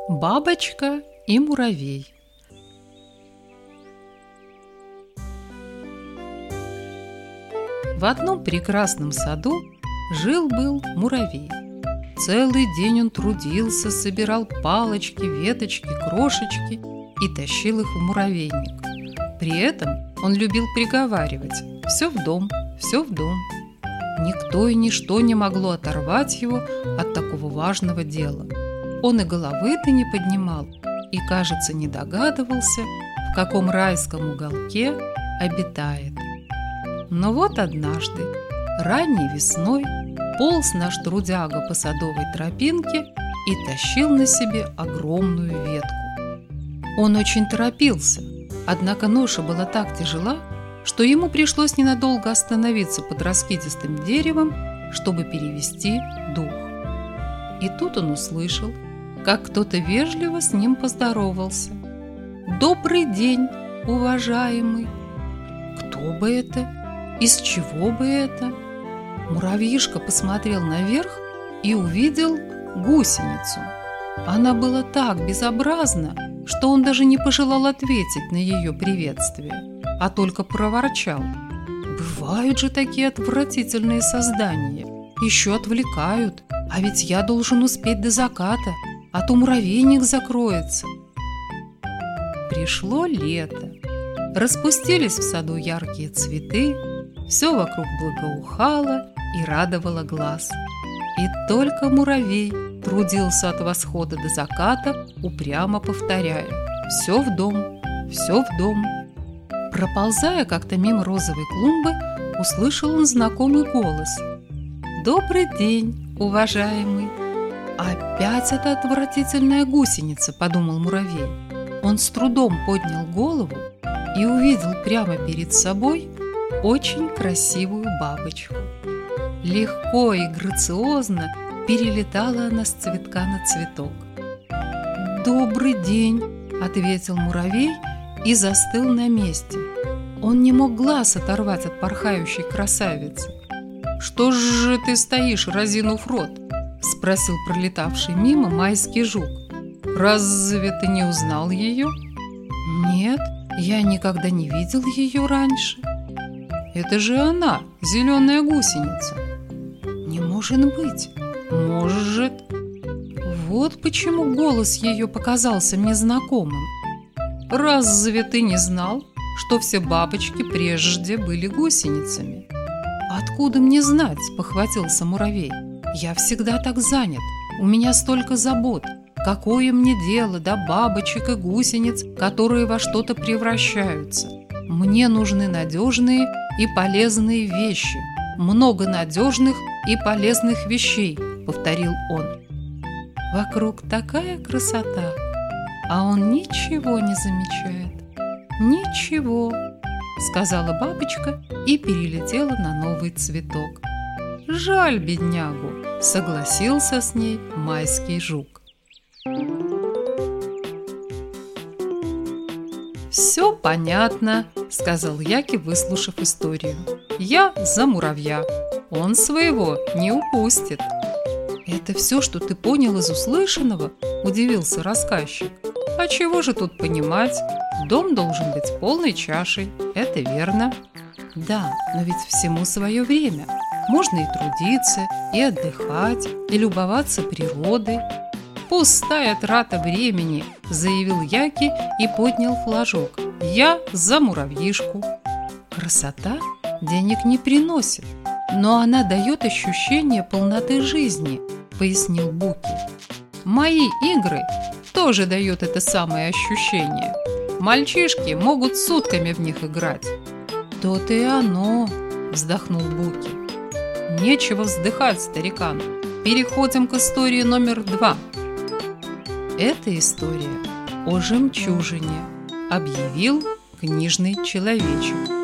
Бабочка и муравей. В одном прекрасном саду жил-был муравей. Целый день он трудился, собирал палочки, веточки, крошечки и тащил их в муравейник. При этом он любил приговаривать: «Все в дом, все в дом». Никто и ничто не могло оторвать его от такого важного дела. Он и головы-то не поднимал и, кажется, не догадывался, в каком райском уголке обитает. Но вот однажды, ранней весной, полз наш трудяга по садовой тропинке и тащил на себе огромную ветку. Он очень торопился, однако ноша была так тяжела, что ему пришлось ненадолго остановиться под раскидистым деревом, чтобы перевести дух. И тут он услышал, как кто-то вежливо с ним поздоровался. «Добрый день, уважаемый!» Кто бы это? Из чего бы это? Муравьишка посмотрел наверх и увидел гусеницу. Она была так безобразна, что он даже не пожелал ответить на ее приветствие, а только проворчал: «Бывают же такие отвратительные создания, еще отвлекают, а ведь я должен успеть до заката, а то муравейник закроется». Пришло лето. Распустились в саду яркие цветы, все вокруг благоухало и радовало глаз. И только муравей трудился от восхода до заката, упрямо повторяя: «Все в дом, все в дом». Проползая как-то мимо розовой клумбы, услышал он знакомый голос: «Добрый день, уважаемый!» «Опять эта отвратительная гусеница», — подумал муравей. Он с трудом поднял голову и увидел прямо перед собой очень красивую бабочку. Легко и грациозно перелетала она с цветка на цветок. «Добрый день», — ответил муравей и застыл на месте. Он не мог глаз оторвать от порхающей красавицы. «Что же ты стоишь, разинув рот?» — спросил пролетавший мимо майский жук. «Разве ты не узнал ее?» «Нет, я никогда не видел ее раньше». «Это же она, зеленая гусеница». «Не может быть». «Может». Вот почему голос ее показался мне знакомым. «Разве ты не знал, что все бабочки прежде были гусеницами?» «Откуда мне знать?» – похватился муравей. «Я всегда так занят, у меня столько забот. Какое мне дело до бабочек и гусениц, которые во что-то превращаются? Мне нужны надежные и полезные вещи. Много надежных и полезных вещей», – повторил он. Вокруг такая красота, а он ничего не замечает. «Ничего», — сказала бабочка и перелетела на новый цветок. «Жаль беднягу», — согласился с ней майский жук. «Все понятно», — сказал Яки, выслушав историю. «Я за муравья. Он своего не упустит». «Это все, что ты понял из услышанного?» – удивился рассказчик. «А чего же тут понимать? Дом должен быть полной чашей, это верно». «Да, но ведь всему свое время. Можно и трудиться, и отдыхать, и любоваться природой». «Пустая трата времени», – заявил Яки и поднял флажок. «Я за муравьишку». «Красота денег не приносит, но она дает ощущение полноты жизни», – пояснил Буки. «Мои игры тоже дают это самое ощущение. Мальчишки могут сутками в них играть». «То-то и оно», – вздохнул Буки. «Нечего вздыхать, старикан. Переходим к истории номер 2. Эта история о жемчужине», – объявил книжный человечек.